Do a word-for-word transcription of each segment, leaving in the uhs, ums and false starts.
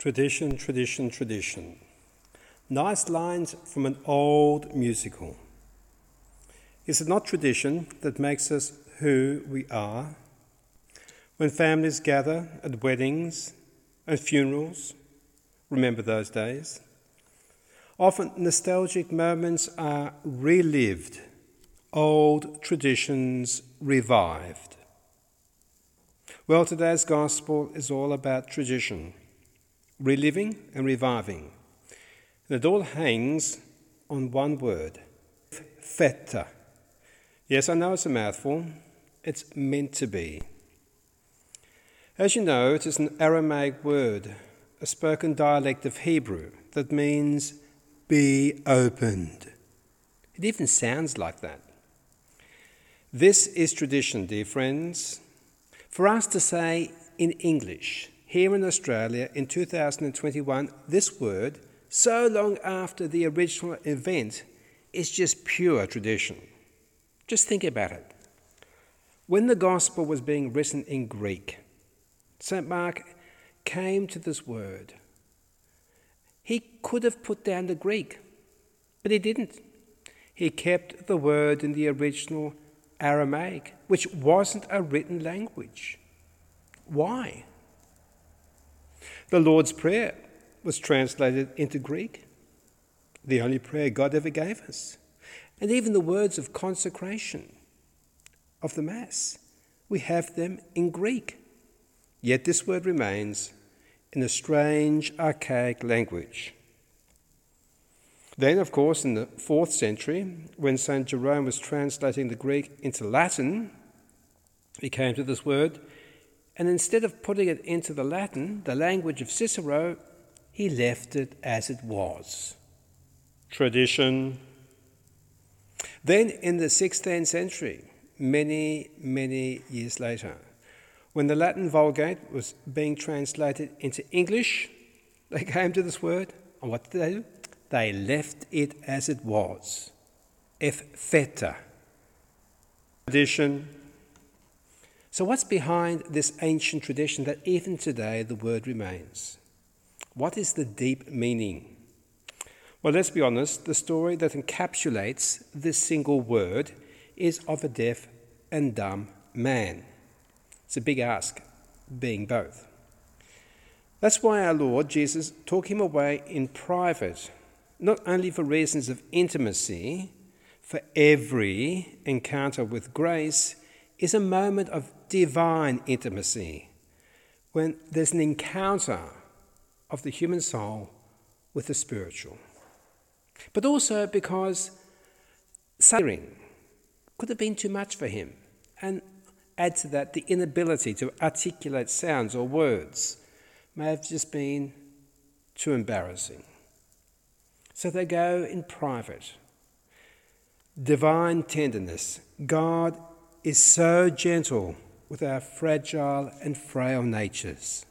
Tradition, tradition, tradition. Nice lines from an old musical. Is it not tradition that makes us who we are? When families gather at weddings and funerals, remember those days. Often nostalgic moments are relived, old traditions revived. Well, today's gospel is all about tradition, reliving and reviving. And it all hangs on one word, feta. Yes, I know it's a mouthful. It's meant to be. As you know, it is an Aramaic word, a spoken dialect of Hebrew that means be opened. It even sounds like that. This is tradition, dear friends. For us to say in English, here in Australia in two thousand twenty-one, this word, so long after the original event, is just pure tradition. Just think about it. When the gospel was being written in Greek, Saint Mark came to this word. He could have put down the Greek, but he didn't. He kept the word in the original Aramaic, which wasn't a written language. Why? The Lord's Prayer was translated into Greek, the only prayer God ever gave us. And even the words of consecration of the Mass, we have them in Greek. Yet this word remains in a strange, archaic language. Then, of course, in the fourth century, when Saint Jerome was translating the Greek into Latin, he came to this word, and instead of putting it into the Latin, the language of Cicero, he left it as it was. Tradition. Then in the sixteenth century, many, many years later, when the Latin Vulgate was being translated into English, they came to this word, and what did they do? They left it as it was. Feta. Tradition. So what's behind this ancient tradition that even today the word remains? What is the deep meaning? Well, let's be honest, the story that encapsulates this single word is of a deaf and dumb man. It's a big ask, being both. That's why our Lord Jesus took him away in private, not only for reasons of intimacy, for every encounter with grace is a moment of divine intimacy, when there's an encounter of the human soul with the spiritual. But also because suffering could have been too much for him, and add to that the inability to articulate sounds or words may have just been too embarrassing. So they go in private. Divine tenderness. God is so gentle with our fragile and frail natures.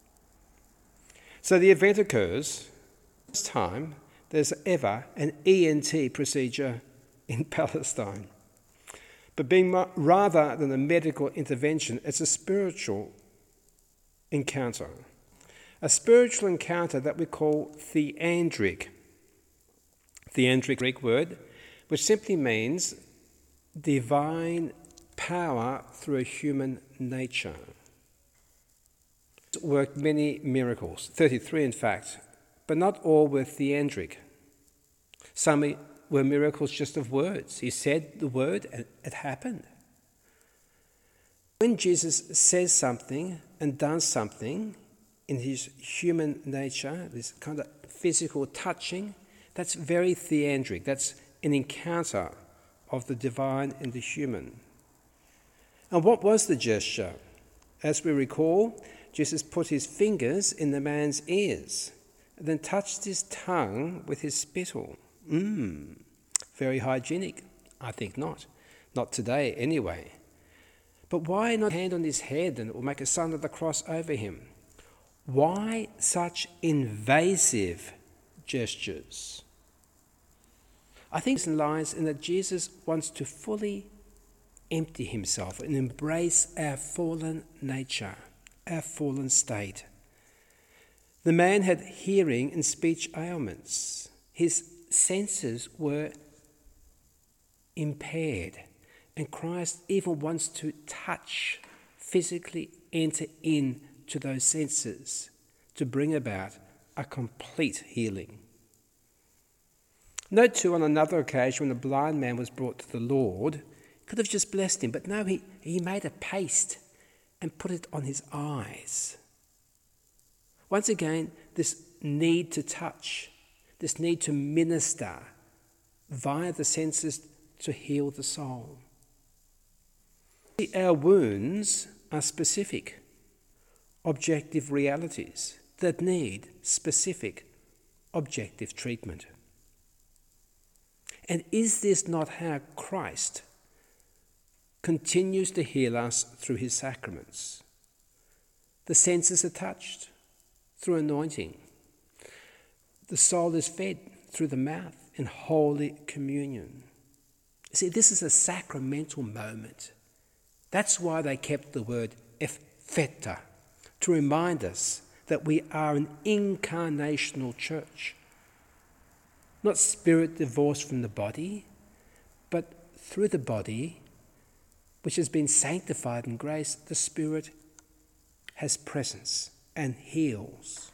So the event occurs. This time, there's ever an E N T procedure in Palestine. But being rather than a medical intervention, it's a spiritual encounter. A spiritual encounter that we call theandric. Theandric Greek word, which simply means divine power through a human nature. It worked many miracles, thirty-three in fact, but not all were theandric. Some were miracles just of words. He said the word and it happened. When Jesus says something and does something in his human nature, this kind of physical touching, that's very theandric. That's an encounter of the divine and the human. And what was the gesture? As we recall, Jesus put his fingers in the man's ears and then touched his tongue with his spittle. Mmm, very hygienic. I think not. Not today, anyway. But why not hand on his head and it will make a sign of the cross over him? Why such invasive gestures? I think it lies in that Jesus wants to fully empty himself and embrace our fallen nature, our fallen state. The man had hearing and speech ailments. His senses were impaired, and Christ even wants to touch, physically enter into those senses to bring about a complete healing. Note too, on another occasion when the blind man was brought to the Lord, he could have just blessed him, but no, he, he made a paste and put it on his eyes. Once again, this need to touch, this need to minister via the senses to heal the soul. Our wounds are specific, objective realities that need specific, objective treatment. And is this not how Christ continues to heal us through his sacraments? The senses are touched through anointing. The soul is fed through the mouth in Holy Communion. See, this is a sacramental moment. That's why they kept the word ephphatha, to remind us that we are an incarnational church. Not spirit divorced from the body, but through the body, which has been sanctified in grace, the Spirit has presence and heals.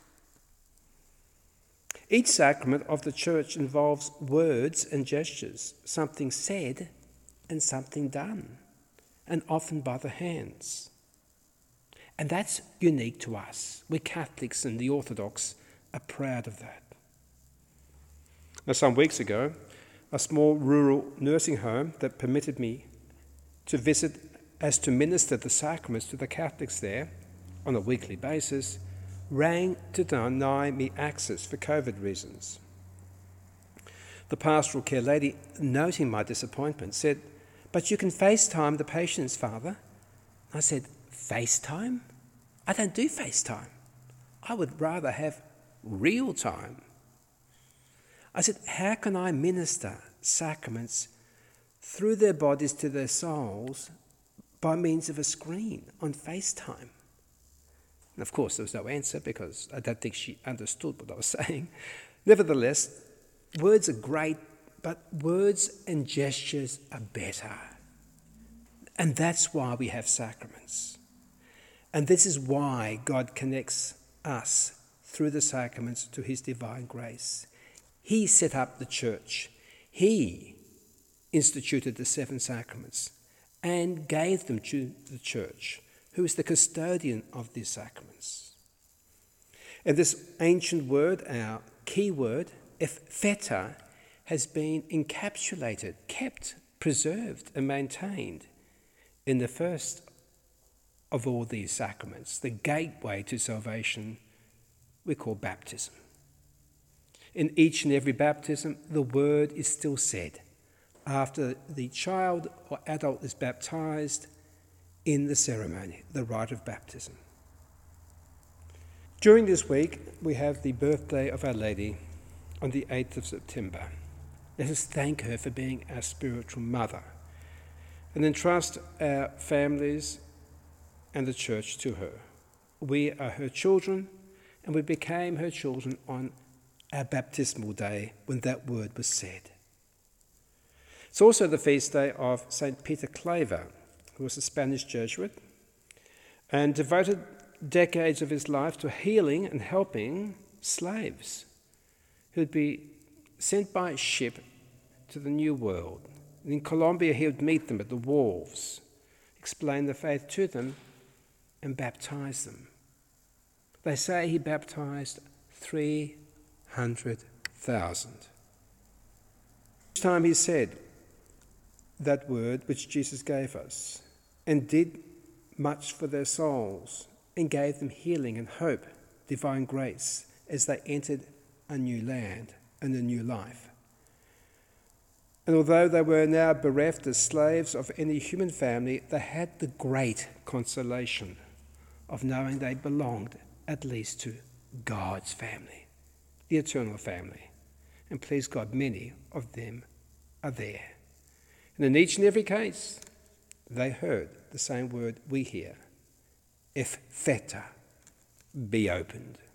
Each sacrament of the church involves words and gestures, something said and something done, and often by the hands. And that's unique to us. We Catholics and the Orthodox are proud of that. Now, some weeks ago, a small rural nursing home that permitted me to visit as to minister the sacraments to the Catholics there on a weekly basis rang to deny me access for COVID reasons. The pastoral care lady, noting my disappointment, said, "But you can FaceTime the patients, Father." I said, "FaceTime? I don't do FaceTime. I would rather have real time." I said, "How can I minister sacraments through their bodies to their souls by means of a screen on FaceTime?" And of course, there was no answer because I don't think she understood what I was saying. Nevertheless, words are great, but words and gestures are better. And that's why we have sacraments. And this is why God connects us through the sacraments to his divine grace. He set up the church. He instituted the seven sacraments and gave them to the church, who is the custodian of these sacraments. And this ancient word, our key word, ephphatha, has been encapsulated, kept, preserved and maintained in the first of all these sacraments, the gateway to salvation we call baptism. In each and every baptism, the word is still said after the child or adult is baptized in the ceremony, the rite of baptism. During this week, we have the birthday of Our Lady on the eighth of September. Let us thank her for being our spiritual mother and entrust our families and the church to her. We are her children, and we became her children on our baptismal day when that word was said. It's also the feast day of Saint Peter Claver, who was a Spanish Jesuit and devoted decades of his life to healing and helping slaves who'd be sent by ship to the New World. And in Colombia, he would meet them at the wharves, explain the faith to them, and baptize them. They say he baptized three hundred thousand. Each time he said that word which Jesus gave us and did much for their souls and gave them healing and hope, divine grace, as they entered a new land and a new life. And although they were now bereft as slaves of any human family, they had the great consolation of knowing they belonged at least to God's family, the eternal family. And please God, many of them are there. And in each and every case, they heard the same word we hear, ephphatha, be opened.